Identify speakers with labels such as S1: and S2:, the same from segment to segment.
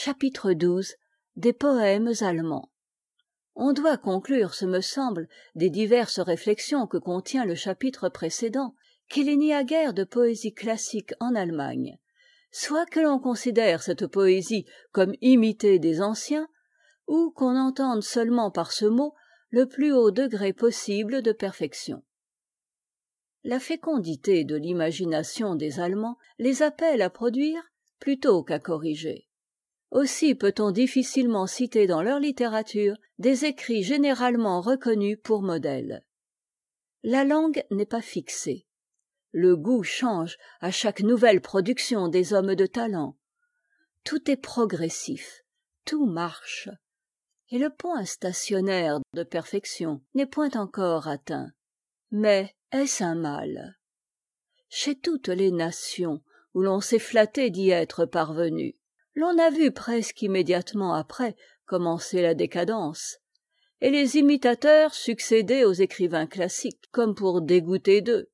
S1: chapitre xii des poèmes allemands. On doit conclure, ce me semble, des diverses réflexions que contient le chapitre précédent, qu'il n'y a guère de poésie classique en Allemagne, soit que l'on considère cette poésie comme imitée des anciens, ou qu'on entende seulement par ce mot le plus haut degré possible de perfection. La fécondité de l'imagination des Allemands les appelle à produire plutôt qu'à corriger. Aussi peut-on difficilement citer dans leur littérature des écrits généralement reconnus pour modèles. La langue n'est pas fixée. Le goût change à chaque nouvelle production des hommes de talent. Tout est progressif, tout marche. Et le point stationnaire de perfection n'est point encore atteint. Mais est-ce un mal? Chez toutes les nations où l'on s'est flatté d'y être parvenu, l'on a vu presque immédiatement après commencer la décadence, et les imitateurs succéder aux écrivains classiques, comme pour dégoûter d'eux.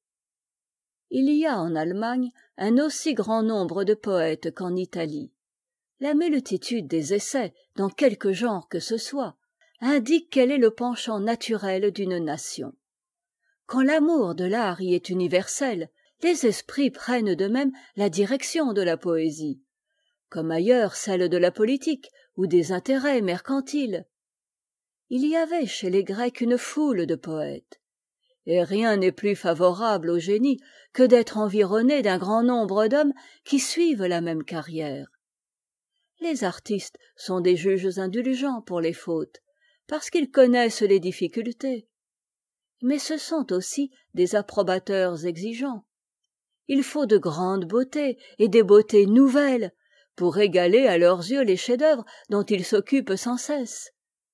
S1: Il y a en Allemagne un aussi grand nombre de poètes qu'en Italie. La multitude des essais, dans quelque genre que ce soit, indique quel est le penchant naturel d'une nation. Quand l'amour de l'art y est universel, les esprits prennent de même la direction de la poésie, comme ailleurs celle de la politique ou des intérêts mercantiles. Il y avait chez les Grecs une foule de poètes, et rien n'est plus favorable au génie que d'être environné d'un grand nombre d'hommes qui suivent la même carrière. Les artistes sont des juges indulgents pour les fautes, parce qu'ils connaissent les difficultés. Mais ce sont aussi des approbateurs exigeants. Il faut de grandes beautés et des beautés nouvelles pour égaler à leurs yeux les chefs-d'œuvre dont ils s'occupent sans cesse.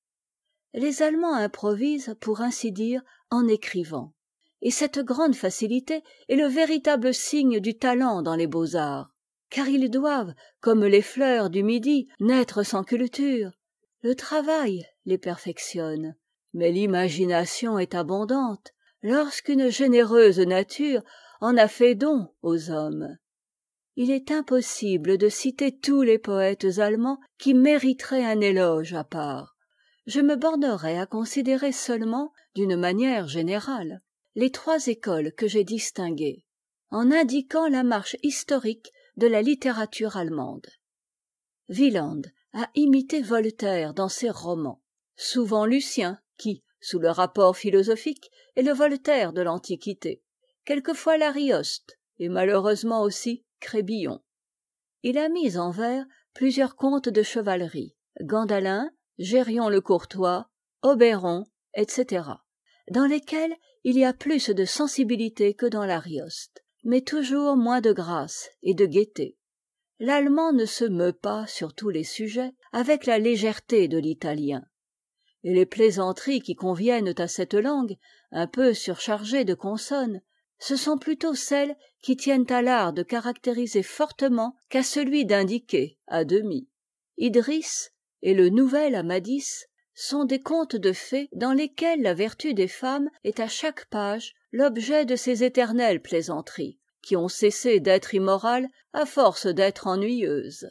S1: Les Allemands improvisent, pour ainsi dire, en écrivant. Et cette grande facilité est le véritable signe du talent dans les beaux-arts, car ils doivent, comme les fleurs du midi, naître sans culture. Le travail les perfectionne, mais l'imagination est abondante lorsqu'une généreuse nature en a fait don aux hommes. Il est impossible de citer tous les poètes allemands qui mériteraient un éloge à part. Je me bornerai à considérer seulement, d'une manière générale, les trois écoles que j'ai distinguées, en indiquant la marche historique de la littérature allemande. Wieland a imité Voltaire dans ses romans, souvent Lucien, qui, sous le rapport philosophique, est le Voltaire de l'Antiquité, quelquefois l'Arioste, et malheureusement aussi Crébillon. Il a mis en vers plusieurs contes de chevalerie, Gandalin, Gérion le Courtois, Oberon, etc., dans lesquels il y a plus de sensibilité que dans l'Arioste, mais toujours moins de grâce et de gaieté. L'allemand ne se meut pas, sur tous les sujets, avec la légèreté de l'italien. Et les plaisanteries qui conviennent à cette langue, un peu surchargée de consonnes, ce sont plutôt celles qui tiennent à l'art de caractériser fortement qu'à celui d'indiquer à demi. Idris et le nouvel Amadis sont des contes de fées dans lesquels la vertu des femmes est à chaque page l'objet de ces éternelles plaisanteries, qui ont cessé d'être immorales à force d'être ennuyeuses.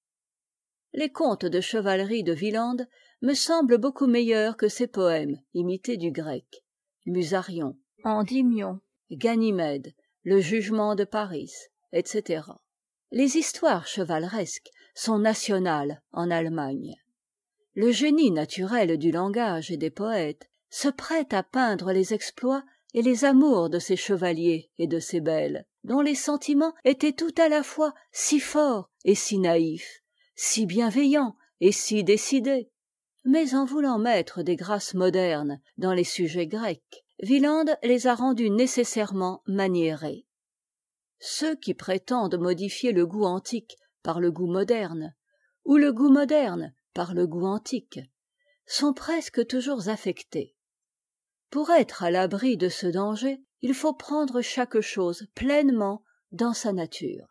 S1: Les contes de chevalerie de Wieland me semblent beaucoup meilleurs que ces poèmes imités du grec. Musarion, Endymion, Ganymède, le jugement de Paris, etc. Les histoires chevaleresques sont nationales en Allemagne. Le génie naturel du langage et des poètes se prête à peindre les exploits et les amours de ces chevaliers et de ces belles, dont les sentiments étaient tout à la fois si forts et si naïfs, si bienveillants et si décidés. Mais en voulant mettre des grâces modernes dans les sujets grecs, Wieland les a rendus nécessairement maniérés. Ceux qui prétendent modifier le goût antique par le goût moderne, ou le goût moderne par le goût antique, sont presque toujours affectés. Pour être à l'abri de ce danger, il faut prendre chaque chose pleinement dans sa nature.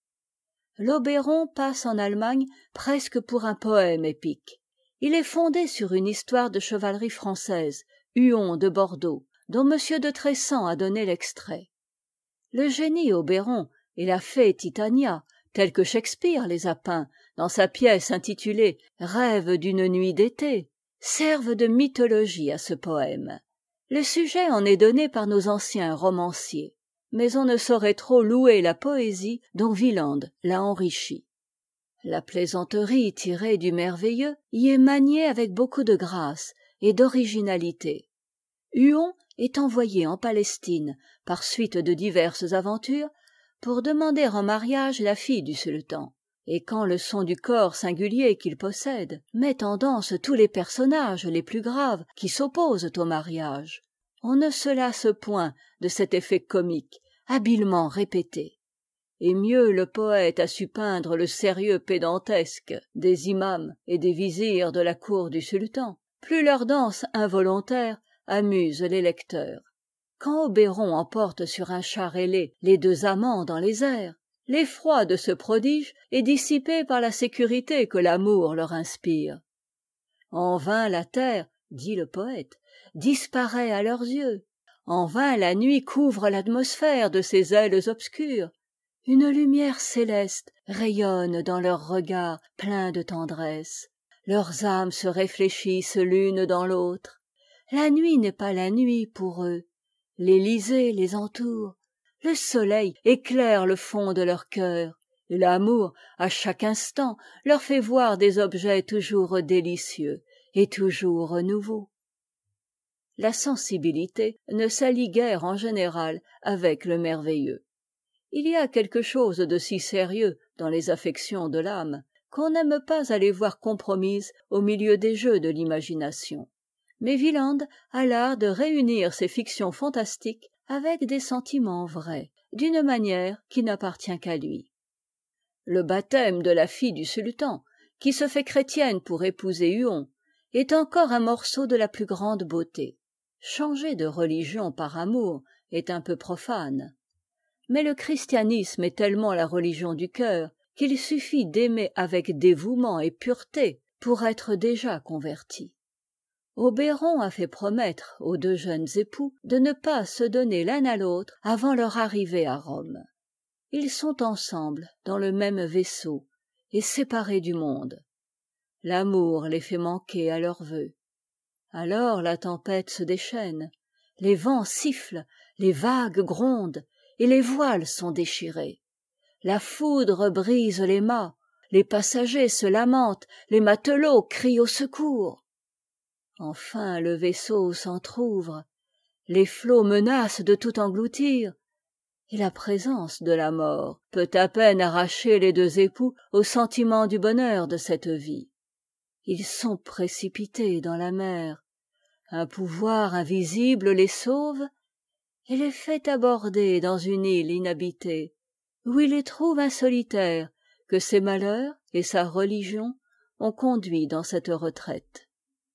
S1: L'Obéron passe en Allemagne presque pour un poème épique. Il est fondé sur une histoire de chevalerie française, Huon de Bordeaux, dont M. de Tressan a donné l'extrait. Le génie Obéron et la fée Titania, tels que Shakespeare les a peints dans sa pièce intitulée Rêve d'une nuit d'été, servent de mythologie à ce poème. Le sujet en est donné par nos anciens romanciers, mais on ne saurait trop louer la poésie dont Wieland l'a enrichi. La plaisanterie tirée du merveilleux y est maniée avec beaucoup de grâce et d'originalité. Huon est envoyé en Palestine, par suite de diverses aventures, pour demander en mariage la fille du sultan. Et quand le son du corps singulier qu'il possède met en danse tous les personnages les plus graves qui s'opposent au mariage, on ne se lasse point de cet effet comique, habilement répété. Et mieux le poète a su peindre le sérieux pédantesque des imams et des vizirs de la cour du sultan, plus leur danse involontaire amuse les lecteurs. Quand Obéron emporte sur un char ailé les deux amants dans les airs, l'effroi de ce prodige est dissipé par la sécurité que l'amour leur inspire. En vain la terre, dit le poète, disparaît à leurs yeux. En vain la nuit couvre l'atmosphère de ses ailes obscures. Une lumière céleste rayonne dans leurs regards pleins de tendresse. Leurs âmes se réfléchissent l'une dans l'autre. La nuit n'est pas la nuit pour eux. L'Élysée les entoure. Le soleil éclaire le fond de leur cœur. Et l'amour, à chaque instant, leur fait voir des objets toujours délicieux et toujours nouveaux. La sensibilité ne s'allie guère en général avec le merveilleux. Il y a quelque chose de si sérieux dans les affections de l'âme qu'on n'aime pas à les voir compromises au milieu des jeux de l'imagination. Mais Wieland a l'art de réunir ces fictions fantastiques avec des sentiments vrais, d'une manière qui n'appartient qu'à lui. Le baptême de la fille du sultan, qui se fait chrétienne pour épouser Huon, est encore un morceau de la plus grande beauté. Changer de religion par amour est un peu profane. Mais le christianisme est tellement la religion du cœur qu'il suffit d'aimer avec dévouement et pureté pour être déjà converti. Obéron a fait promettre aux deux jeunes époux de ne pas se donner l'un à l'autre avant leur arrivée à Rome. Ils sont ensemble dans le même vaisseau et séparés du monde. L'amour les fait manquer à leurs vœux. Alors la tempête se déchaîne, les vents sifflent, les vagues grondent, et les voiles sont déchirés. La foudre brise les mâts, les passagers se lamentent, les matelots crient au secours. Enfin le vaisseau s'entr'ouvre, les flots menacent de tout engloutir, et la présence de la mort peut à peine arracher les deux époux au sentiment du bonheur de cette vie. Ils sont précipités dans la mer, un pouvoir invisible les sauve et les fait aborder dans une île inhabitée, où il les trouve un solitaire que ses malheurs et sa religion ont conduit dans cette retraite.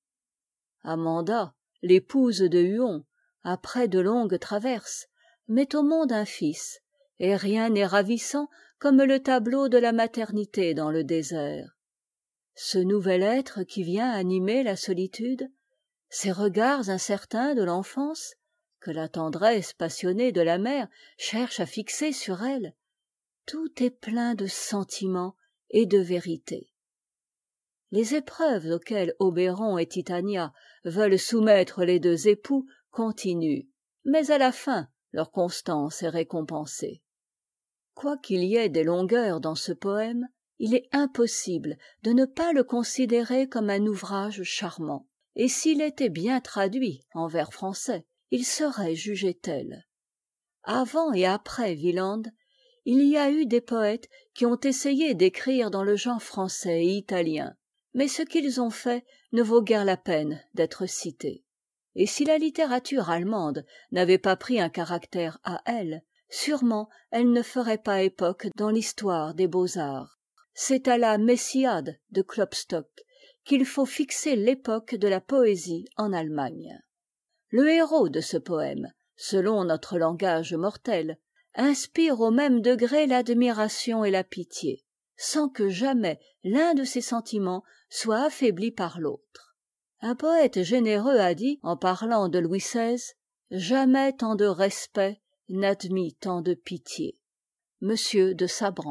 S1: Amanda, l'épouse de Huon, après de longues traverses, met au monde un fils, et rien n'est ravissant comme le tableau de la maternité dans le désert. Ce nouvel être qui vient animer la solitude, ces regards incertains de l'enfance, que la tendresse passionnée de la mère cherche à fixer sur elle, tout est plein de sentiment et de vérité. Les épreuves auxquelles Obéron et Titania veulent soumettre les deux époux continuent, mais à la fin leur constance est récompensée. Quoiqu'il y ait des longueurs dans ce poème, il est impossible de ne pas le considérer comme un ouvrage charmant, et s'il était bien traduit en vers français, il serait jugé tel. Avant et après Wieland, il y a eu des poètes qui ont essayé d'écrire dans le genre français et italien, mais ce qu'ils ont fait ne vaut guère la peine d'être cité. Et si la littérature allemande n'avait pas pris un caractère à elle, sûrement elle ne ferait pas époque dans l'histoire des beaux-arts. C'est à la Messiade de Klopstock qu'il faut fixer l'époque de la poésie en Allemagne. Le héros de ce poème, selon notre langage mortel, inspire au même degré l'admiration et la pitié, sans que jamais l'un de ces sentiments soit affaibli par l'autre. Un poète généreux a dit, en parlant de Louis XVI, « Jamais tant de respect n'admit tant de pitié ». Monsieur de Sabran.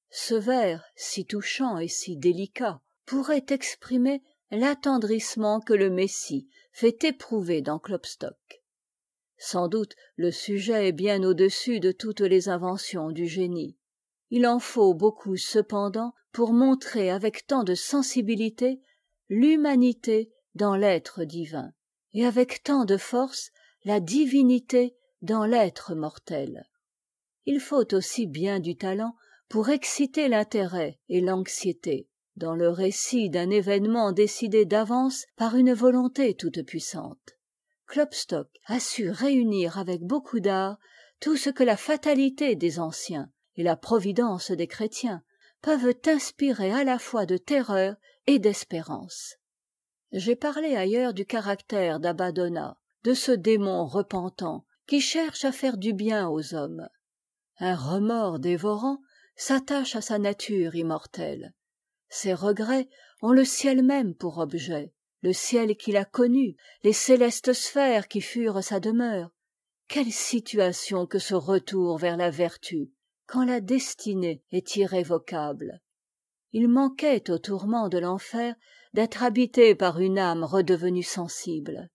S1: Ce vers, si touchant et si délicat, pourrait exprimer l'attendrissement que le Messie fait éprouver dans klopstock. Sans doute le sujet est bien au-dessus de toutes les inventions du génie. Il en faut beaucoup cependant pour montrer avec tant de sensibilité l'humanité dans l'être divin, et avec tant de force la divinité dans l'être mortel. Il faut aussi bien du talent pour exciter l'intérêt et l'anxiété dans le récit d'un événement décidé d'avance par une volonté toute-puissante. Klopstock a su réunir avec beaucoup d'art tout ce que la fatalité des anciens et la providence des chrétiens peuvent inspirer à la fois de terreur et d'espérance. J'ai parlé ailleurs du caractère d'Abbadona, de ce démon repentant qui cherche à faire du bien aux hommes. Un remords dévorant s'attache à sa nature immortelle. Ses regrets ont le ciel même pour objet, le ciel qu'il a connu, les célestes sphères qui furent sa demeure. Quelle situation que ce retour vers la vertu, quand la destinée est irrévocable. Il manquait aux tourments de l'enfer d'être habité par une âme redevenue sensible.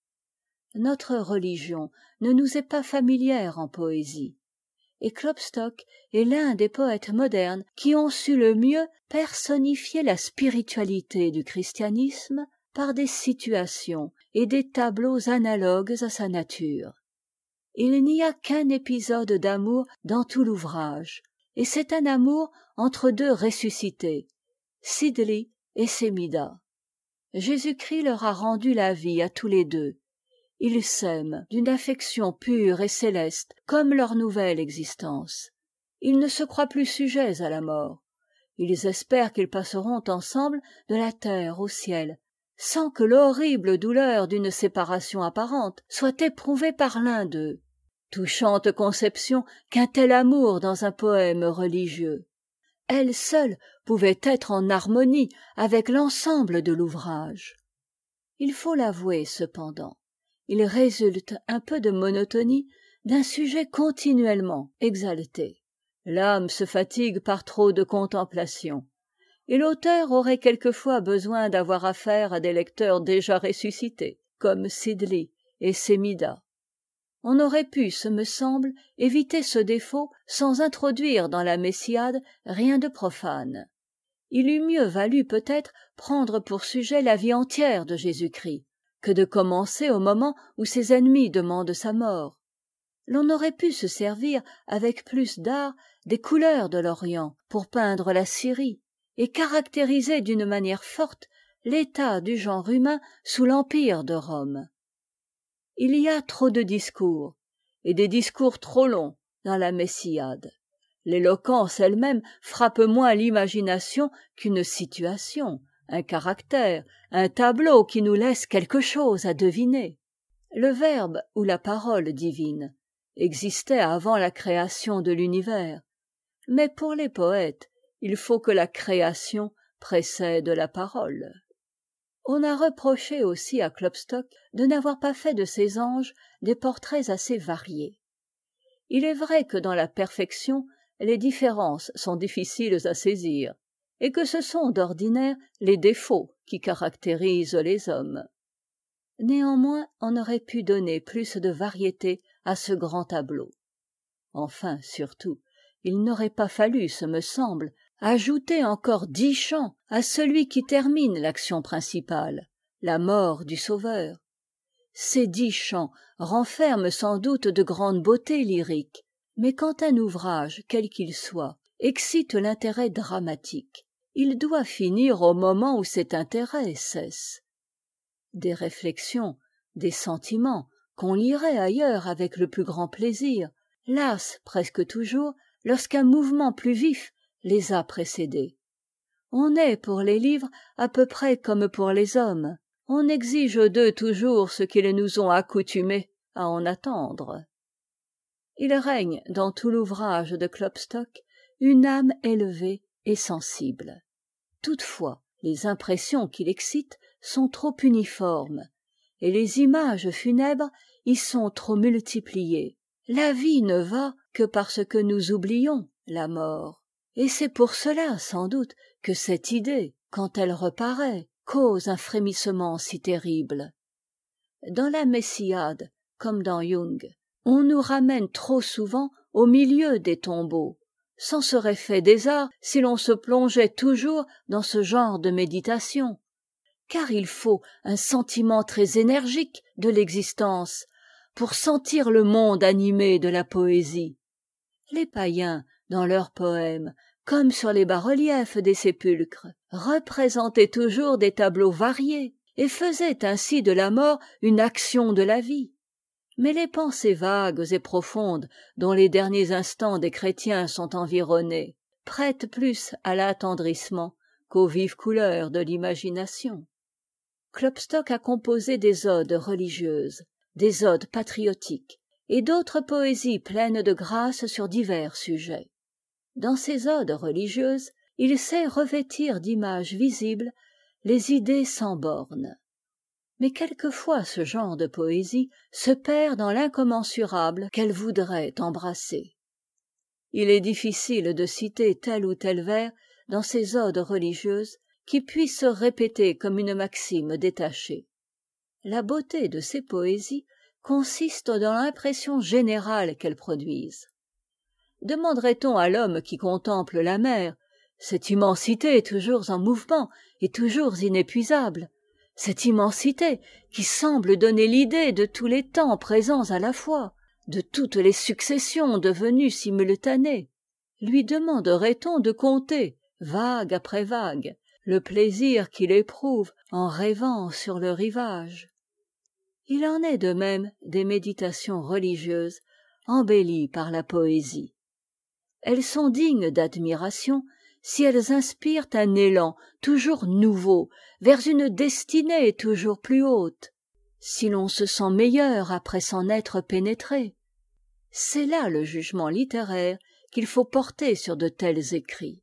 S1: Notre religion ne nous est pas familière en poésie, et Klopstock est l'un des poètes modernes qui ont su le mieux personnifier la spiritualité du christianisme par des situations et des tableaux analogues à sa nature. Il n'y a qu'un épisode d'amour dans tout l'ouvrage, et c'est un amour entre deux ressuscités, Cidli et Sémida. Jésus-Christ leur a rendu la vie à tous les deux. Ils s'aiment d'une affection pure et céleste comme leur nouvelle existence. Ils ne se croient plus sujets à la mort. Ils espèrent qu'ils passeront ensemble de la terre au ciel, sans que l'horrible douleur d'une séparation apparente soit éprouvée par l'un d'eux. Touchante conception qu'un tel amour dans un poème religieux. Elle seule pouvait être en harmonie avec l'ensemble de l'ouvrage. Il faut l'avouer cependant, il résulte un peu de monotonie d'un sujet continuellement exalté. L'âme se fatigue par trop de contemplation, et l'auteur aurait quelquefois besoin d'avoir affaire à des lecteurs déjà ressuscités, comme Cidli et Sémida. On aurait pu, ce me semble, éviter ce défaut sans introduire dans la Messiade rien de profane. Il eût mieux valu peut-être prendre pour sujet la vie entière de Jésus-Christ, que de commencer au moment où ses ennemis demandent sa mort. L'on aurait pu se servir avec plus d'art des couleurs de l'Orient pour peindre la Syrie, et caractériser d'une manière forte l'état du genre humain sous l'empire de Rome. Il y a trop de discours, et des discours trop longs dans la Messiade. L'éloquence elle-même frappe moins l'imagination qu'une situation, un caractère, un tableau qui nous laisse quelque chose à deviner. Le Verbe ou la parole divine existait avant la création de l'univers, mais pour les poètes, il faut que la création précède la parole. On a reproché aussi à Klopstock de n'avoir pas fait de ses anges des portraits assez variés. Il est vrai que dans la perfection, les différences sont difficiles à saisir, et que ce sont d'ordinaire les défauts qui caractérisent les hommes. Néanmoins, on aurait pu donner plus de variété à ce grand tableau. Enfin, surtout, il n'aurait pas fallu, ce me semble, ajouter encore 10 chants à celui qui termine l'action principale, la mort du Sauveur. Ces 10 chants renferment sans doute de grandes beautés lyriques, mais quand un ouvrage, quel qu'il soit, excite l'intérêt dramatique, il doit finir au moment où cet intérêt cesse. Des réflexions, des sentiments, qu'on lirait ailleurs avec le plus grand plaisir, lassent presque toujours lorsqu'un mouvement plus vif les a précédés. On est pour les livres à peu près comme pour les hommes. On exige d'eux toujours ce qu'ils nous ont accoutumés à en attendre. Il règne dans tout l'ouvrage de Klopstock une âme élevée et sensible. Toutefois, les impressions qu'il excite sont trop uniformes, et les images funèbres y sont trop multipliées. La vie ne va que parce que nous oublions la mort. et c'est pour cela sans doute que cette idée, quand elle reparaît, cause un frémissement si terrible. Dans la Messiade, comme dans Jung, on nous ramène trop souvent au milieu des tombeaux. C'en serait fait des arts si l'on se plongeait toujours dans ce genre de méditation, car il faut un sentiment très énergique de l'existence pour sentir le monde animé de la poésie. Les païens, dans leurs poèmes, comme sur les bas-reliefs des sépulcres, représentaient toujours des tableaux variés et faisaient ainsi de la mort une action de la vie. Mais les pensées vagues et profondes dont les derniers instants des chrétiens sont environnés prêtent plus à l'attendrissement qu'aux vives couleurs de l'imagination. Klopstock a composé des odes religieuses, des odes patriotiques et d'autres poésies pleines de grâce sur divers sujets. Dans ces odes religieuses, il sait revêtir d'images visibles les idées sans bornes. Mais quelquefois ce genre de poésie se perd dans l'incommensurable qu'elle voudrait embrasser. Il est difficile de citer tel ou tel vers dans ces odes religieuses qui puisse se répéter comme une maxime détachée. La beauté de ces poésies consiste dans l'impression générale qu'elles produisent. Demanderait-on à l'homme qui contemple la mer, cette immensité toujours en mouvement et toujours inépuisable, cette immensité qui semble donner l'idée de tous les temps présents à la fois, de toutes les successions devenues simultanées, lui demanderait-on de compter, vague après vague, le plaisir qu'il éprouve en rêvant sur le rivage? Il en est de même des méditations religieuses embellies par la poésie. Elles sont dignes d'admiration si elles inspirent un élan toujours nouveau vers une destinée toujours plus haute, si l'on se sent meilleur après s'en être pénétré. C'est là le jugement littéraire qu'il faut porter sur de tels écrits.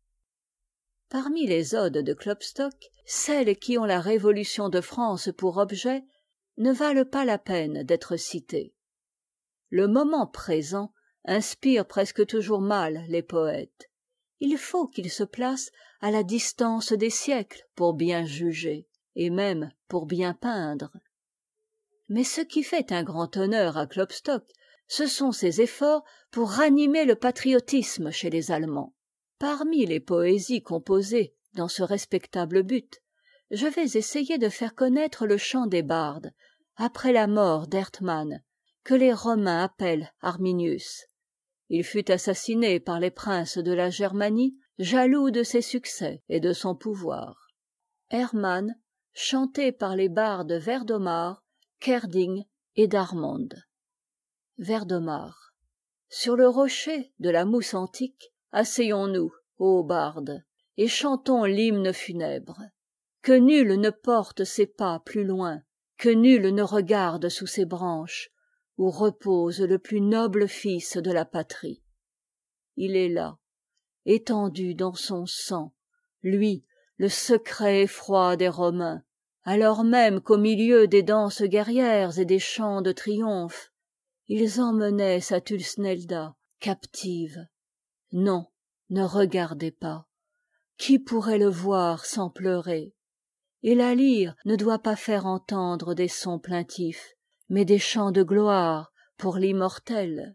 S1: Parmi les odes de Klopstock, celles qui ont la Révolution de France pour objet ne valent pas la peine d'être citées. Le moment présent inspire presque toujours mal les poètes. Il faut qu'ils se placent à la distance des siècles pour bien juger, et même pour bien peindre. Mais ce qui fait un grand honneur à Klopstock, ce sont ses efforts pour ranimer le patriotisme chez les Allemands. Parmi les poésies composées dans ce respectable but, je vais essayer de faire connaître le chant des bardes, après la mort d'Hertmann, que les Romains appellent Arminius. Il fut assassiné par les princes de la Germanie, jaloux de ses succès et de son pouvoir. Hermann, chanté par les bardes Verdomar, Kerding et Darmond. Verdomar. Sur le rocher de la mousse antique, asseyons-nous, ô bardes, et chantons l'hymne funèbre. Que nul ne porte ses pas plus loin, que nul ne regarde sous ses branches, où repose le plus noble fils de la patrie. Il est là, étendu dans son sang, lui, le secret effroi des Romains, alors même qu'au milieu des danses guerrières et des chants de triomphe, ils emmenaient sa Thusnelda captive. Non, ne regardez pas. Qui pourrait le voir sans pleurer? Et la lyre ne doit pas faire entendre des sons plaintifs, mais des chants de gloire pour l'immortel.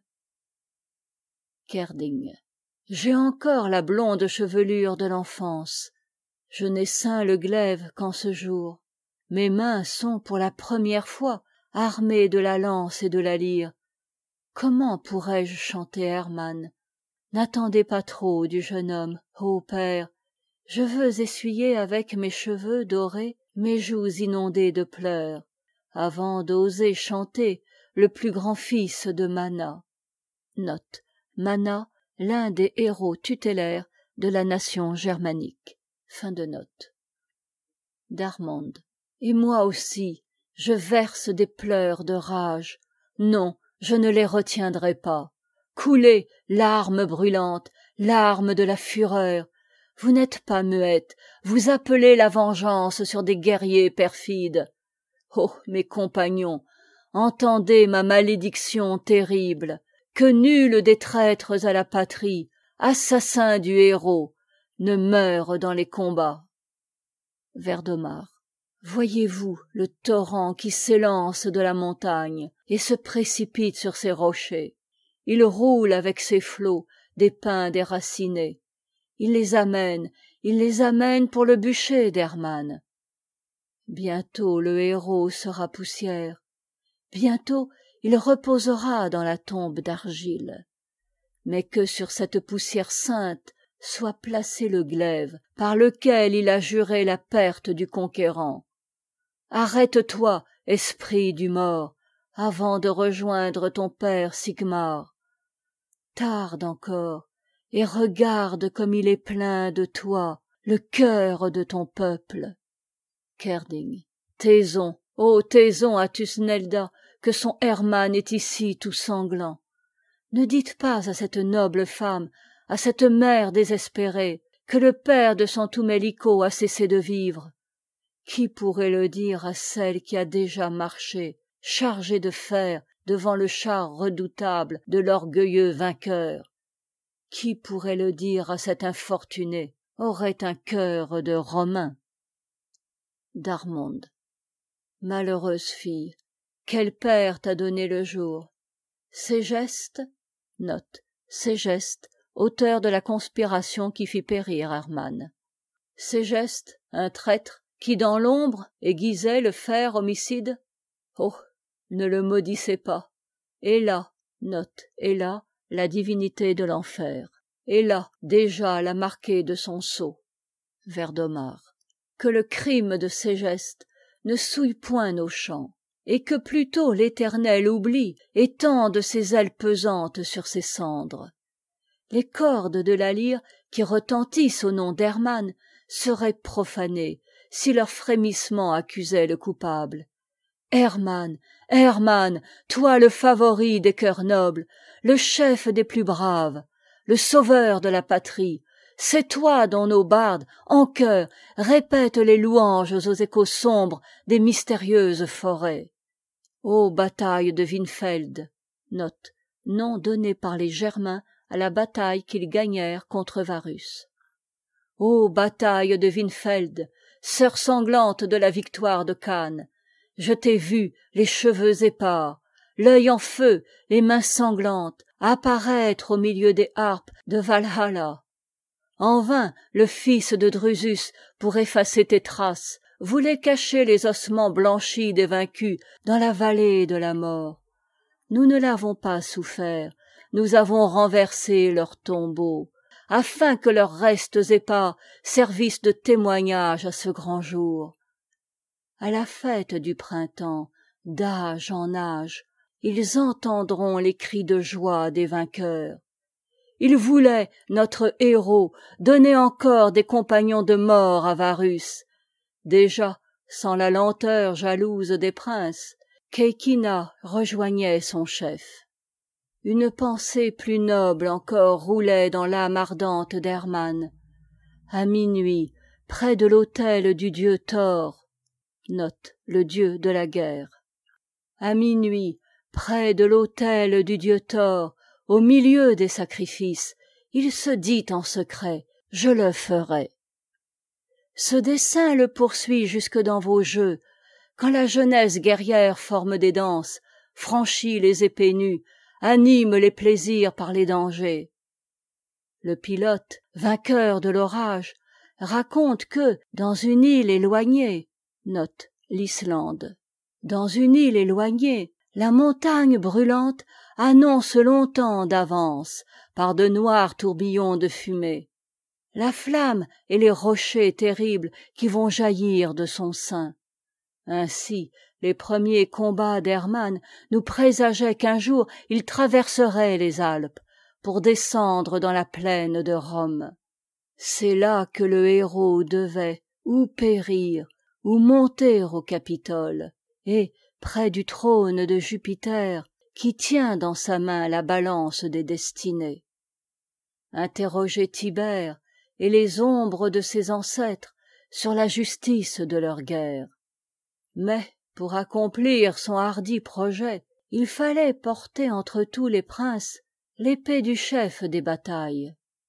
S1: Kerding. J'ai encore la blonde chevelure de l'enfance. Je n'ai ceint le glaive qu'en ce jour. Mes mains sont pour la première fois armées de la lance et de la lyre. Comment pourrais-je chanter Hermann? N'attendez pas trop du jeune homme, ô père. Je veux essuyer avec mes cheveux dorés mes joues inondées de pleurs, avant d'oser chanter le plus grand fils de Mana. Note. Mana, l'un des héros tutélaires de la nation germanique. Fin de note. Darmond. Et moi aussi, je verse des pleurs de rage. Non, je ne les retiendrai pas. Coulez, larmes brûlantes, larmes de la fureur. Vous n'êtes pas muettes, vous appelez la vengeance sur des guerriers perfides. Oh, mes compagnons, entendez ma malédiction terrible, que nul des traîtres à la patrie, assassin du héros, ne meure dans les combats. Vers de Marre. Voyez-vous le torrent qui s'élance de la montagne et se précipite sur ces rochers? Il roule avec ses flots des pins déracinés. Il les amène pour le bûcher d'Hermann. Bientôt le héros sera poussière. Bientôt il reposera dans la tombe d'argile. Mais que sur cette poussière sainte soit placé le glaive par lequel il a juré la perte du conquérant. Arrête-toi, esprit du mort, avant de rejoindre ton père Sigmar. Tarde encore, et regarde comme il est plein de toi, le cœur de ton peuple. Kerding. Taison, taison à Thusnelda, que son Hermann est ici tout sanglant. Ne dites pas à cette noble femme, à cette mère désespérée, que le père de son Thumeliko a cessé de vivre. Qui pourrait le dire à celle qui a déjà marché, chargée de fer, devant le char redoutable de l'orgueilleux vainqueur? Qui pourrait le dire à cette infortunée, aurait un cœur de Romain? D'Armonde. Malheureuse fille, quel père t'a donné le jour? Ségeste, auteur de la conspiration qui fit périr Hermann. Ségeste, un traître, qui dans l'ombre aiguisait le fer homicide? Oh, ne le maudissez pas. Héla, la divinité de l'enfer. Héla, déjà la marquée de son sceau. Vers de Marre. Que le crime de Ségeste ne souille point nos chants, et que plutôt l'éternel oubli étende ses ailes pesantes sur ses cendres. Les cordes de la lyre qui retentissent au nom d'Hermann seraient profanées si leur frémissement accusait le coupable. Hermann, toi le favori des cœurs nobles, le chef des plus braves, le sauveur de la patrie, c'est toi dont nos bardes, en chœur, répètent les louanges aux échos sombres des mystérieuses forêts. Ô bataille de Winfeld, nom donné par les Germains à la bataille qu'ils gagnèrent contre Varus. Ô bataille de Winfeld, sœur sanglante de la victoire de Cannes, je t'ai vu, les cheveux épars, l'œil en feu, les mains sanglantes, apparaître au milieu des harpes de Walhalla. En vain, le fils de Drusus, pour effacer tes traces, voulait cacher les ossements blanchis des vaincus dans la vallée de la mort. Nous ne l'avons pas souffert, nous avons renversé leurs tombeaux, afin que leurs restes épars servissent de témoignage à ce grand jour. À la fête du printemps, d'âge en âge, ils entendront les cris de joie des vainqueurs. Ils voulaient, notre héros, donner encore des compagnons de mort à Varus. Déjà, sans la lenteur jalouse des princes, Caecina rejoignait son chef. Une pensée plus noble encore roulait dans l'âme ardente d'Hermann. À minuit, près de l'autel du dieu Thor, le dieu de la guerre. À minuit, près de l'autel du dieu Thor, au milieu des sacrifices, il se dit en secret, je le ferai. Ce dessein le poursuit jusque dans vos jeux, quand la jeunesse guerrière forme des danses, franchit les épées nues, anime les plaisirs par les dangers. Le pilote, vainqueur de l'orage, raconte que, dans une île éloignée, l'Islande, dans une île éloignée, la montagne brûlante annonce longtemps d'avance, par de noirs tourbillons de fumée, la flamme et les rochers terribles qui vont jaillir de son sein. Ainsi, les premiers combats d'Hermann nous présageaient qu'un jour il traverserait les Alpes pour descendre dans la plaine de Rome. C'est là que le héros devait ou périr ou monter au Capitole, et, près du trône de Jupiter, qui tient dans sa main la balance des destinées, interroger Tibère et les ombres de ses ancêtres sur la justice de leur guerre. Mais, pour accomplir son hardi projet, il fallait porter entre tous les princes l'épée du chef des batailles.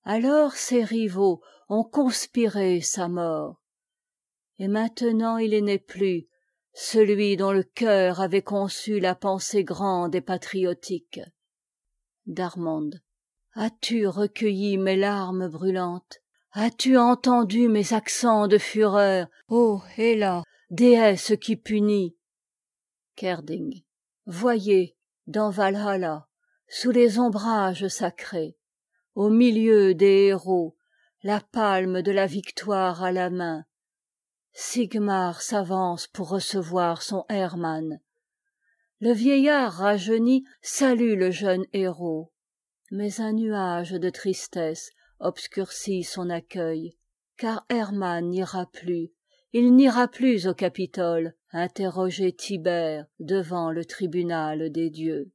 S1: alors ses rivaux ont conspiré sa mort. Et maintenant il n'est plus celui dont le cœur avait conçu la pensée grande et patriotique. D'Armande. As-tu recueilli mes larmes brûlantes? As-tu entendu mes accents de fureur? Ô Héla, déesse qui punit! Kerding. Voyez, dans Valhalla, sous les ombrages sacrés, au milieu des héros, la palme de la victoire à la main, Sigmar s'avance pour recevoir son Hermann. Le vieillard rajeuni salue le jeune héros, mais un nuage de tristesse obscurcit son accueil, car Hermann n'ira plus, il n'ira plus au Capitole interroger Tibère devant le tribunal des dieux.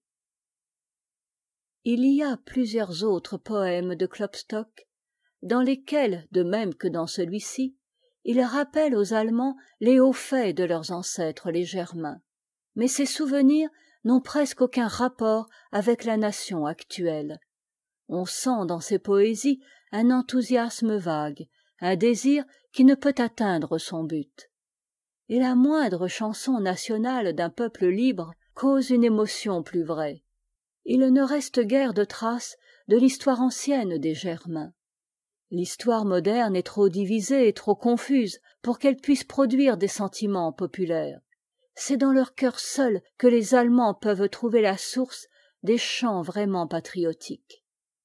S1: Il y a plusieurs autres poèmes de Klopstock, dans lesquels, de même que dans celui-ci, il rappelle aux Allemands les hauts faits de leurs ancêtres les Germains. Mais ces souvenirs n'ont presque aucun rapport avec la nation actuelle. On sent dans ses poésies un enthousiasme vague, un désir qui ne peut atteindre son but. Et la moindre chanson nationale d'un peuple libre cause une émotion plus vraie. Il ne reste guère de traces de l'histoire ancienne des Germains. L'histoire moderne est trop divisée et trop confuse pour qu'elle puisse produire des sentiments populaires. C'est dans leur cœur seul que les Allemands peuvent trouver la source des chants vraiment patriotiques.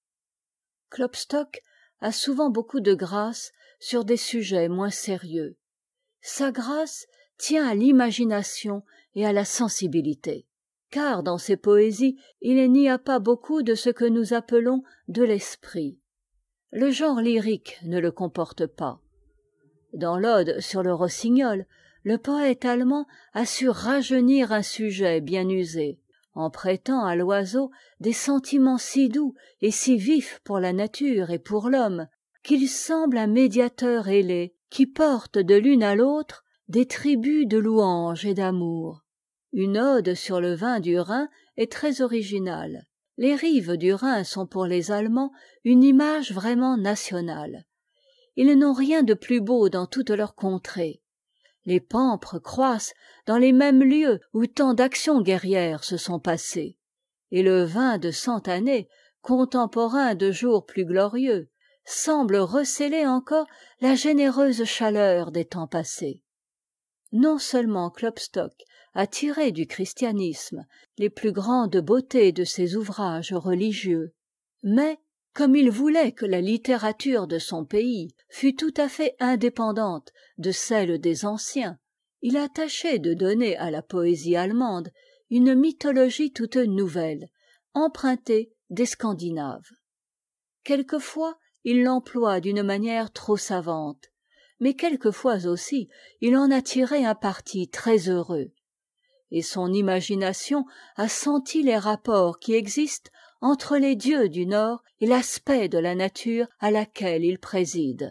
S1: Klopstock a souvent beaucoup de grâce sur des sujets moins sérieux. Sa grâce tient à l'imagination et à la sensibilité, car dans ses poésies il n'y a pas beaucoup de ce que nous appelons de l'esprit. Le genre lyrique ne le comporte pas. Dans l'Ode sur le rossignol, le poète allemand a su rajeunir un sujet bien usé, en prêtant à l'oiseau des sentiments si doux et si vifs pour la nature et pour l'homme, qu'il semble un médiateur ailé qui porte de l'une à l'autre des tributs de louange et d'amour. Une ode sur le vin du Rhin est très originale. Les rives du Rhin sont pour les Allemands une image vraiment nationale. Ils n'ont rien de plus beau dans toute leur contrée. Les pampres croissent dans les mêmes lieux où tant d'actions guerrières se sont passées. Et le vin de 100 années, contemporain de jours plus glorieux, semble recéler encore la généreuse chaleur des temps passés. Non seulement Klopstock a tiré du christianisme les plus grandes beautés de ses ouvrages religieux, mais, comme il voulait que la littérature de son pays fût tout à fait indépendante de celle des anciens, il a tâché de donner à la poésie allemande une mythologie toute nouvelle, empruntée des Scandinaves. Quelquefois, il l'emploie d'une manière trop savante, mais quelquefois aussi, il en a tiré un parti très heureux. Et son imagination a senti les rapports qui existent entre les dieux du Nord et l'aspect de la nature à laquelle il préside.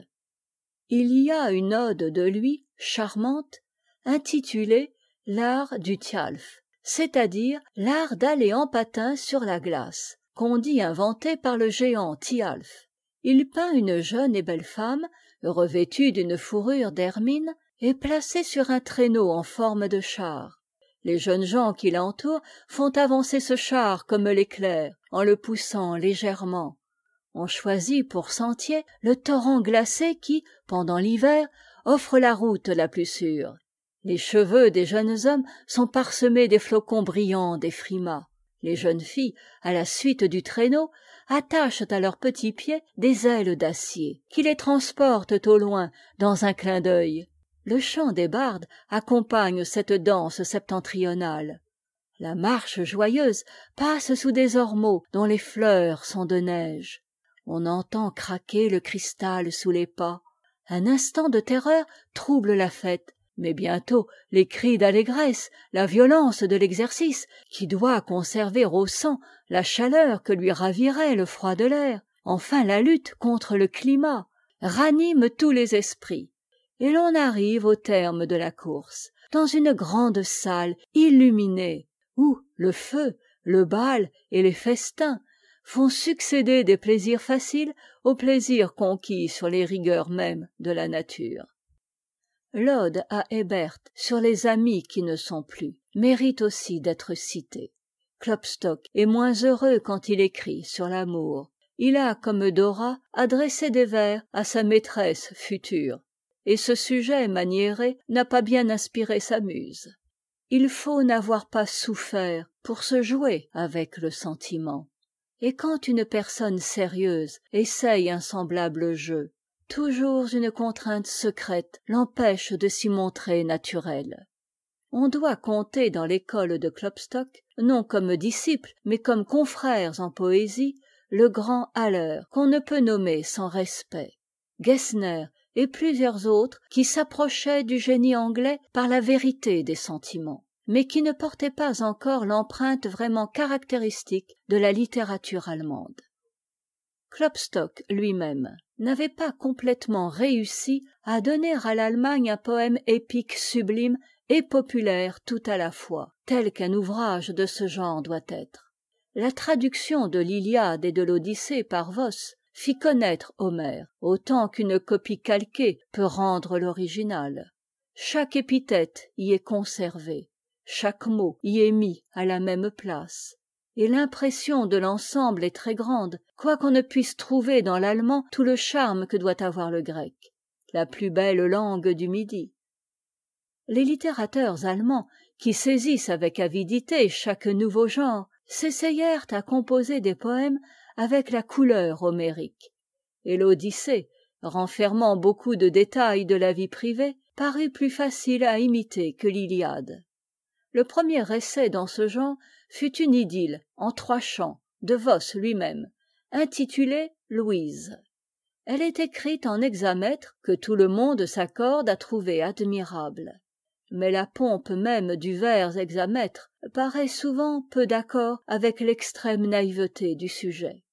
S1: Il y a une ode de lui, charmante, intitulée L'art du Thialf, c'est-à-dire l'art d'aller en patin sur la glace, qu'on dit inventé par le géant Thialf. Il peint une jeune et belle femme, revêtue d'une fourrure d'hermine, et placée sur un traîneau en forme de char. Les jeunes gens qui l'entourent font avancer ce char comme l'éclair, en le poussant légèrement. On choisit pour sentier le torrent glacé qui, pendant l'hiver, offre la route la plus sûre. Les cheveux des jeunes hommes sont parsemés des flocons brillants des frimas. Les jeunes filles, à la suite du traîneau, attachent à leurs petits pieds des ailes d'acier, qui les transportent au loin dans un clin d'œil. Le chant des bardes accompagne cette danse septentrionale. La marche joyeuse passe sous des ormeaux dont les fleurs sont de neige. On entend craquer le cristal sous les pas. Un instant de terreur trouble la fête, mais bientôt les cris d'allégresse, la violence de l'exercice, qui doit conserver au sang la chaleur que lui ravirait le froid de l'air, enfin la lutte contre le climat, raniment tous les esprits. Et l'on arrive au terme de la course, dans une grande salle illuminée, où le feu, le bal et les festins font succéder des plaisirs faciles aux plaisirs conquis sur les rigueurs mêmes de la nature. L'ode à hebert sur les amis qui ne sont plus mérite aussi d'être citée. Klopstock est moins heureux quand il écrit sur l'amour. Il a, comme Dora, adressé des vers à sa maîtresse future, et ce sujet maniéré n'a pas bien inspiré sa muse. Il faut n'avoir pas souffert pour se jouer avec le sentiment. Et quand une personne sérieuse essaye un semblable jeu, toujours une contrainte secrète l'empêche de s'y montrer naturel. On doit compter dans l'école de Klopstock, non comme disciple, mais comme confrères en poésie, le grand Haller, qu'on ne peut nommer sans respect, Gessner et plusieurs autres qui s'approchaient du génie anglais par la vérité des sentiments, mais qui ne portaient pas encore l'empreinte vraiment caractéristique de la littérature allemande. Klopstock lui-même n'avait pas complètement réussi à donner à l'Allemagne un poème épique sublime et populaire tout à la fois, tel qu'un ouvrage de ce genre doit être. La traduction de l'Iliade et de l'Odyssée par Voss fit connaître Homère, autant qu'une copie calquée peut rendre l'original. Chaque épithète y est conservée, chaque mot y est mis à la même place. Et l'impression de l'ensemble est très grande, quoiqu'on ne puisse trouver dans l'allemand tout le charme que doit avoir le grec, la plus belle langue du Midi. Les littérateurs allemands, qui saisissent avec avidité chaque nouveau genre, s'essayèrent à composer des poèmes avec la couleur homérique. Et l'Odyssée, renfermant beaucoup de détails de la vie privée, parut plus facile à imiter que l'Iliade. Le premier essai dans ce genre fut une idylle en 3 chants de Voss lui-même, intitulée Louise. Elle est écrite en hexamètre que tout le monde s'accorde à trouver admirable. Mais la pompe même du vers hexamètre paraît souvent peu d'accord avec l'extrême naïveté du sujet.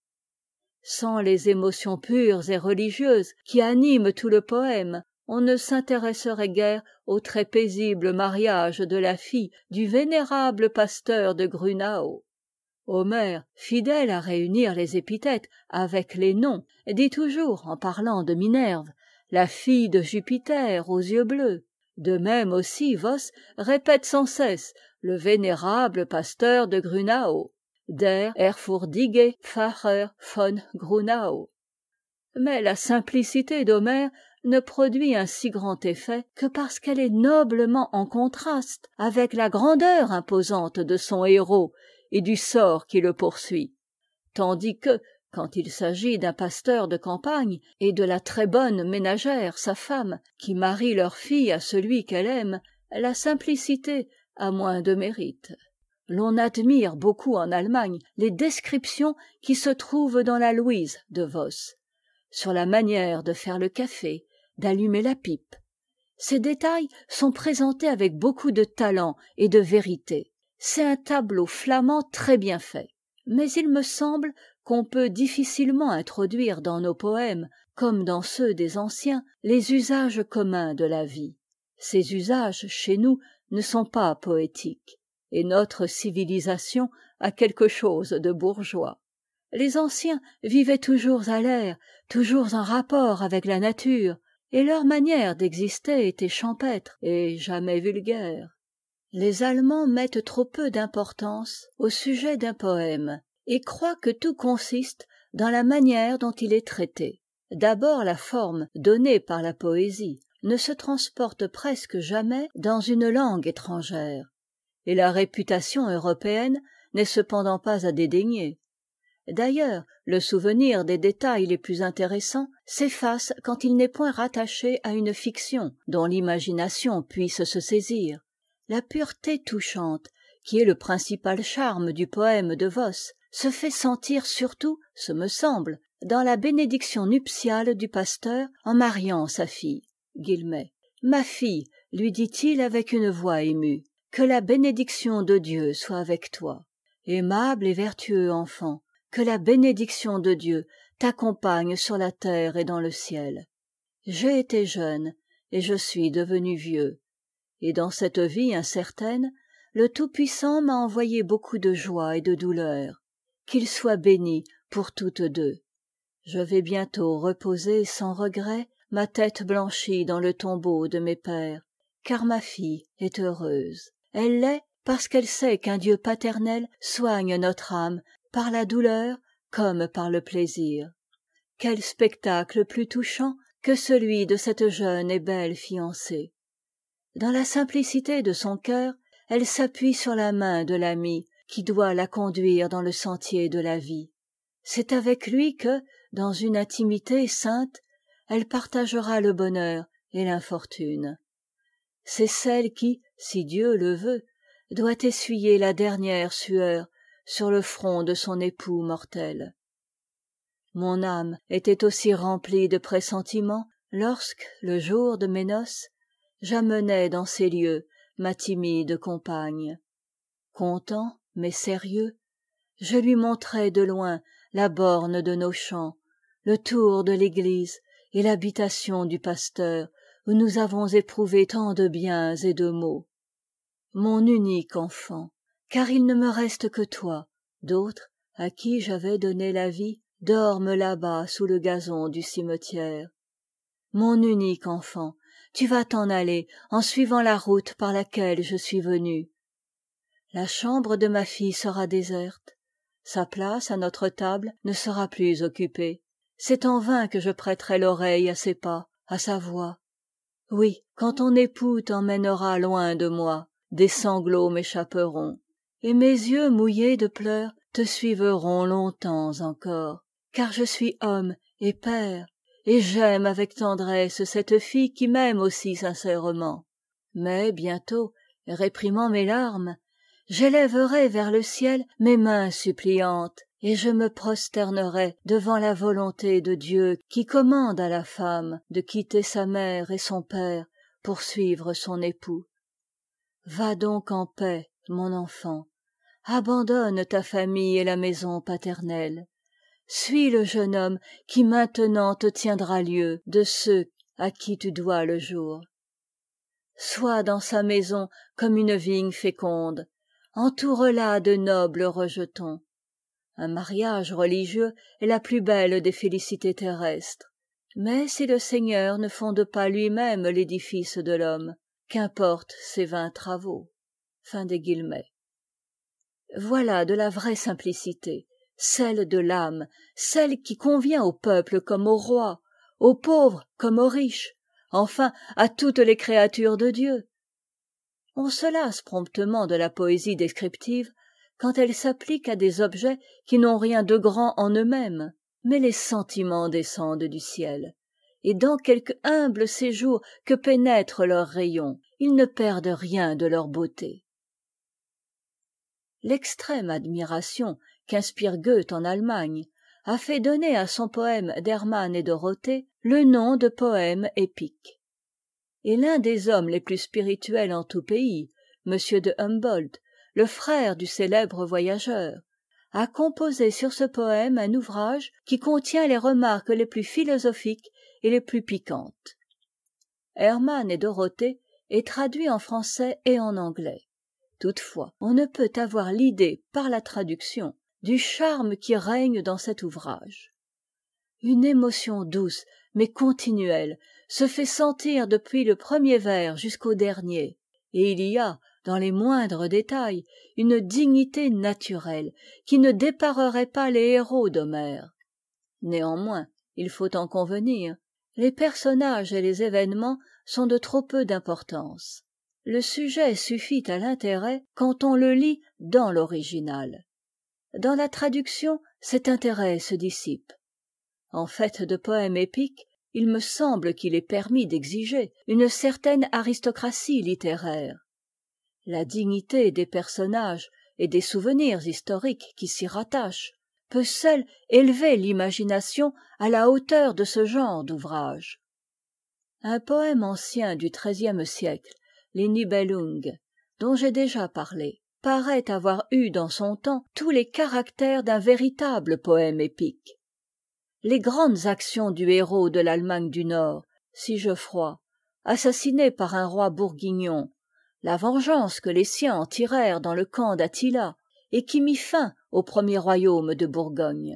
S1: Sans les émotions pures et religieuses qui animent tout le poème, on ne s'intéresserait guère au très paisible mariage de la fille du vénérable pasteur de Grunau. Homère, fidèle à réunir les épithètes avec les noms, dit toujours, en parlant de Minerve, la fille de Jupiter aux yeux bleus. De même aussi Voss répète sans cesse le vénérable pasteur de Grunau, der ehrfurchtige Pfarrer von Grunau. Mais la simplicité d'Homère ne produit un si grand effet que parce qu'elle est noblement en contraste avec la grandeur imposante de son héros et du sort qui le poursuit. Tandis que, quand il s'agit d'un pasteur de campagne et de la très bonne ménagère, sa femme, qui marie leur fille à celui qu'elle aime, la simplicité a moins de mérite. L'on admire beaucoup en Allemagne les descriptions qui se trouvent dans la Louise de Voss, sur la manière de faire le café, d'allumer la pipe. Ces détails sont présentés avec beaucoup de talent et de vérité. C'est un tableau flamand très bien fait. Mais il me semble qu'on peut difficilement introduire dans nos poèmes, comme dans ceux des anciens, les usages communs de la vie. Ces usages, chez nous, ne sont pas poétiques, et notre civilisation a quelque chose de bourgeois. Les anciens vivaient toujours à l'air, toujours en rapport avec la nature, et leur manière d'exister était champêtre et jamais vulgaire. Les Allemands mettent trop peu d'importance au sujet d'un poème et croient que tout consiste dans la manière dont il est traité. D'abord, la forme donnée par la poésie ne se transporte presque jamais dans une langue étrangère, et la réputation européenne n'est cependant pas à dédaigner. D'ailleurs, le souvenir des détails les plus intéressants s'efface quand il n'est point rattaché à une fiction dont l'imagination puisse se saisir. La pureté touchante, qui est le principal charme du poème de Voss, se fait sentir surtout, ce me semble, dans la bénédiction nuptiale du pasteur en mariant sa fille. Ma fille, lui dit-il avec une voix émue, que la bénédiction de Dieu soit avec toi. Aimable et vertueux enfant, que la bénédiction de Dieu t'accompagne sur la terre et dans le ciel. J'ai été jeune et je suis devenu vieux. Et dans cette vie incertaine, le Tout-Puissant m'a envoyé beaucoup de joie et de douleur. Qu'il soit béni pour toutes deux. Je vais bientôt reposer sans regret ma tête blanchie dans le tombeau de mes pères, car ma fille est heureuse. Elle l'est parce qu'elle sait qu'un Dieu paternel soigne notre âme par la douleur comme par le plaisir. Quel spectacle plus touchant que celui de cette jeune et belle fiancée! Dans la simplicité de son cœur, elle s'appuie sur la main de l'ami qui doit la conduire dans le sentier de la vie. C'est avec lui que, dans une intimité sainte, elle partagera le bonheur et l'infortune. C'est celle qui, si Dieu le veut, doit essuyer la dernière sueur sur le front de son époux mortel. Mon âme était aussi remplie de pressentiments lorsque, le jour de mes noces, j'amenai dans ces lieux ma timide compagne. Content, mais sérieux, je lui montrai de loin la borne de nos champs, le tour de l'église et l'habitation du pasteur, où nous avons éprouvé tant de biens et de maux. Mon unique enfant, car il ne me reste que toi, d'autres, à qui j'avais donné la vie, dorment là-bas sous le gazon du cimetière. Mon unique enfant, tu vas t'en aller en suivant la route par laquelle je suis venu. La chambre de ma fille sera déserte. Sa place à notre table ne sera plus occupée. C'est en vain que je prêterai l'oreille à ses pas, à sa voix. Oui, quand ton époux t'emmènera loin de moi, des sanglots m'échapperont, et mes yeux mouillés de pleurs te suivront longtemps encore, car je suis homme et père, et j'aime avec tendresse cette fille qui m'aime aussi sincèrement. Mais bientôt, réprimant mes larmes, j'élèverai vers le ciel mes mains suppliantes, et je me prosternerai devant la volonté de Dieu qui commande à la femme de quitter sa mère et son père pour suivre son époux. Va donc en paix, mon enfant, abandonne ta famille et la maison paternelle, suis le jeune homme qui maintenant te tiendra lieu de ceux à qui tu dois le jour. Sois dans sa maison comme une vigne féconde, entoure-la de nobles rejetons. Un mariage religieux est la plus belle des félicités terrestres. Mais si le Seigneur ne fonde pas lui-même l'édifice de l'homme, qu'importent ses vains travaux. Fin des guillemets. Voilà de la vraie simplicité, celle de l'âme, celle qui convient au peuple comme au roi, aux pauvres comme aux riches, enfin à toutes les créatures de Dieu. On se lasse promptement de la poésie descriptive quand elle s'applique à des objets qui n'ont rien de grand en eux-mêmes, mais les sentiments descendent du ciel, et dans quelque humble séjour que pénètrent leurs rayons, ils ne perdent rien de leur beauté. L'extrême admiration qu'inspire Goethe en Allemagne a fait donner à son poème d'Hermann et Dorothée le nom de poème épique. Et l'un des hommes les plus spirituels en tout pays, M. de Humboldt, le frère du célèbre voyageur, a composé sur ce poème un ouvrage qui contient les remarques les plus philosophiques et les plus piquantes. Hermann et Dorothée est traduit en français et en anglais. Toutefois, on ne peut avoir l'idée, par la traduction, du charme qui règne dans cet ouvrage. Une émotion douce, mais continuelle, se fait sentir depuis le premier vers jusqu'au dernier, et il y a, dans les moindres détails, une dignité naturelle qui ne déparerait pas les héros d'Homère. Néanmoins, il faut en convenir, les personnages et les événements sont de trop peu d'importance. Le sujet suffit à l'intérêt quand on le lit dans l'original. Dans la traduction, cet intérêt se dissipe. En fait de poème épique, il me semble qu'il est permis d'exiger une certaine aristocratie littéraire. La dignité des personnages et des souvenirs historiques qui s'y rattachent peut seule élever l'imagination à la hauteur de ce genre d'ouvrage. Un poème ancien du XIIIe siècle, les Nibelung, dont j'ai déjà parlé, paraît avoir eu dans son temps tous les caractères d'un véritable poème épique. Les grandes actions du héros de l'Allemagne du Nord, Sigefroi, assassiné par un roi bourguignon, la vengeance que les siens en tirèrent dans le camp d'Attila, et qui mit fin au premier royaume de Bourgogne,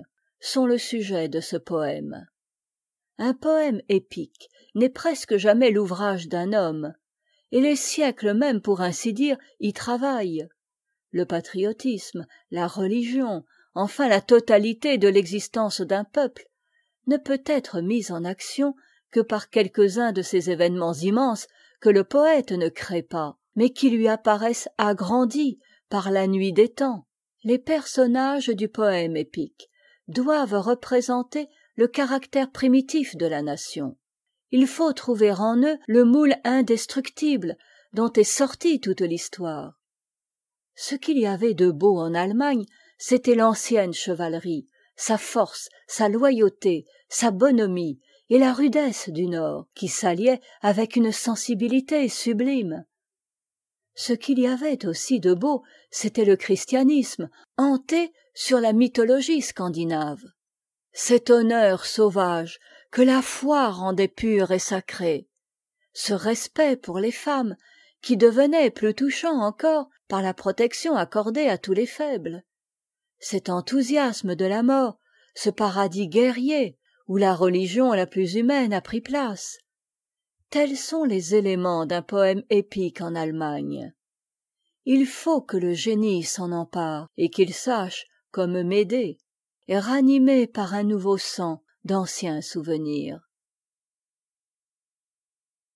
S1: sont le sujet de ce poème. Un poème épique n'est presque jamais l'ouvrage d'un homme, et les siècles même, pour ainsi dire, y travaillent. Le patriotisme, la religion, enfin la totalité de l'existence d'un peuple, ne peut être mise en action que par quelques-uns de ces événements immenses que le poète ne crée pas, mais qui lui apparaissent agrandis par la nuit des temps. Les personnages du poème épique doivent représenter le caractère primitif de la nation. Il faut trouver en eux le moule indestructible dont est sortie toute l'histoire. Ce qu'il y avait de beau en Allemagne, c'était l'ancienne chevalerie, sa force, sa loyauté, sa bonhomie et la rudesse du Nord, qui s'alliaient avec une sensibilité sublime. Ce qu'il y avait aussi de beau, c'était le christianisme, hanté sur la mythologie scandinave. Cet honneur sauvage que la foi rendait pur et sacré, ce respect pour les femmes qui devenait plus touchant encore par la protection accordée à tous les faibles, cet enthousiasme de la mort, ce paradis guerrier où la religion la plus humaine a pris place. Tels sont les éléments d'un poème épique en Allemagne. Il faut que le génie s'en empare et qu'il sache, comme Médée, ranimer par un nouveau sang d'anciens souvenirs.